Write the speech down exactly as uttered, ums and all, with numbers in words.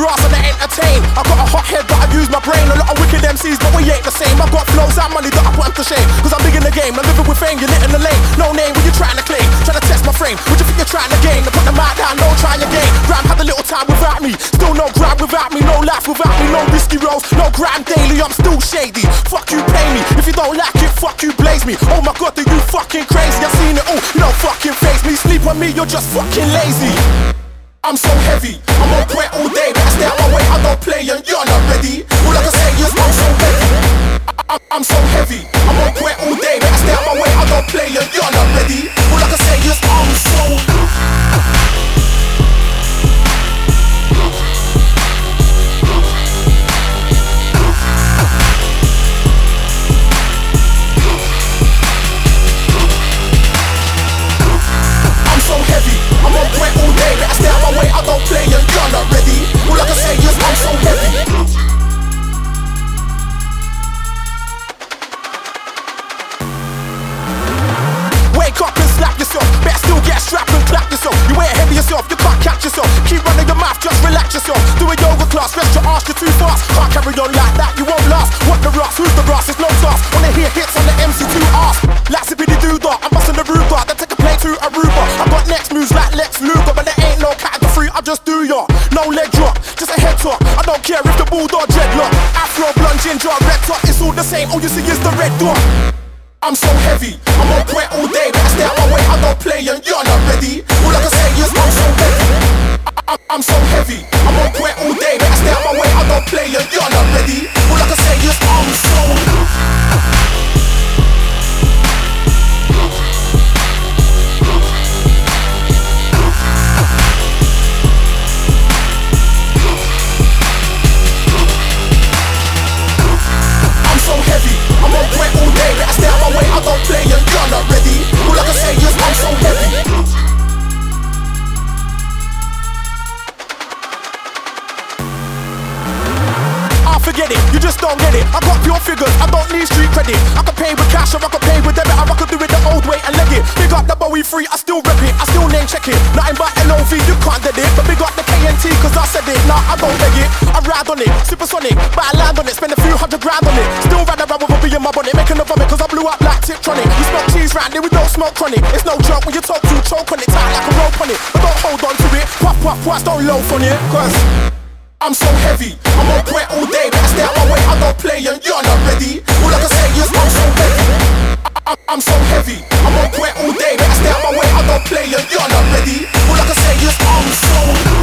raw and I entertain. I got a hot head but I use my brain. A lot of wicked M Cs but we ain't the same. I got flows and money that I put them to shame. Cause I'm big in the game, I'm living with fame, you're lit in the lane. No name, what you trying to claim? Trying to test my frame, what you think you're trying to gain? To put the mic down, no try again. Gram had a little time without me. Still no grab without me, no life without me. No risky rolls, no grind daily, I'm still shady. Fuck you, pay me. If you don't like it, fuck you, blaze me. Oh my god, are you fucking crazy? I've seen it all, you don't fucking face me. Sleep on me, you're just fucking lazy. I'm so heavy, I'm on point all day, but I stay out my way, I don't play and you're not ready. All I can say is I'm so heavy. I, I, I'm so heavy, I'm on point all day, but I stay out my way, I don't play and you're not ready. All I can say is I'm so I'm so heavy, I'm on point all day, but I stay out my way, I don't play and you're not ready. All I can say is I'm so heavy. Wake up and slap yourself, better still get strapped and clap yourself. You ain't heavy yourself, you can't catch yourself. Keep running your mouth, just relax yourself. Do a yoga class, rest your arse, you're too fast. Can't carry on like that, you won't last. What the rocks, who's the brass, it's no task. Wanna hear hits on the M C two arse. Like Zippity Doo Dah, I'm busting the Ruger, then take a plane to Aruba. I got next moves like Lex Luger, but there ain't no category, I just do ya. No leg drop, just a head top. I don't care if the bulldog dreadlock. Afro, blonde, ginger, red top, it's all the same, all you see is the red dot. I'm so heavy, I'm on point all day, but I stay out my way, I don't play and you're not ready. All I can say is I'm so heavy. I, I, I'm so heavy, I'm on point all day, but I stay out my way, I don't play and you're not ready. All I can say is I'm so I'm so heavy, I'm on point all day, but I stay out my way, I don't play and you're not ready. All I can say is I'm so heavy. I forget it, you just don't get it. I got pure figures, I don't need street credit. I can pay with cash or I can pay with debit, or I can do it the old way and leg it. Big up the Bowie free, I still rep it, I still name check it. Nothing but L O V, you can't get it. But big up the K N T cause I said it. Nah, I don't beg it, I ride on it, supersonic, but I land on it, spend a few hundred grand on it. Still ride around with a bee in my bonnet, making a vomit cause I blew up like Tiptronic. We smoke cheese round it, we don't smoke chronic. It's no joke when you talk to choke on it, tight like a rope on it. But don't hold on to it, puff puff puff, don't loaf on it. Cause I'm so heavy, I'm on point all day, but I stay out my way, I don't play and you're not ready. All I can say is I'm so heavy. I, I, I'm so heavy, I'm on point all day, but I stay out my way, I don't play and you're not ready. All I can say is I'm so